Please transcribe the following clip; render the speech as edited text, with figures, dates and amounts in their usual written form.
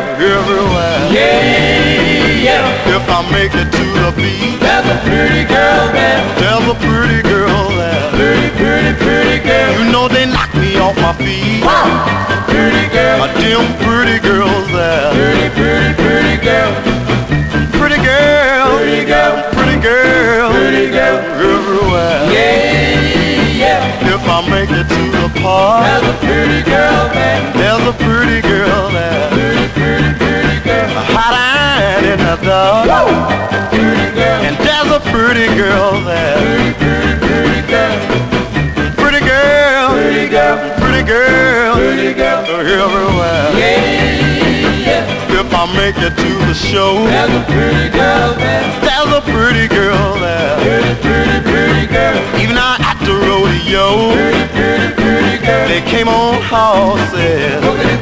everywhere. Yeah, yeah. If I make it to the beach, There's a pretty girl there. there's a pretty girl there. Pretty, pretty, pretty girl. You know they knock me off my feet. Pretty girl. Them pretty girls there. Pretty, pretty, pretty girl. Pretty girl. Pretty girl. Pretty girl. Pretty girl. Everywhere. Yeah, yeah. If I make it to the park, There's a pretty girl there. there's a pretty girl there. Pretty, pretty, pretty girl. Hiding in the dark. Pretty girl. And there's a pretty girl there. Pretty, pretty, pretty girl. Pretty girl. Pretty girl. Pretty girl. Pretty girl. Everywhere. Yeah, yeah. If I make it to the show, There's a pretty girl there. there's a pretty girl there. Pretty, pretty, pretty girl. Even out at the rodeo, Pretty, pretty, pretty girl. they came on horses. Look at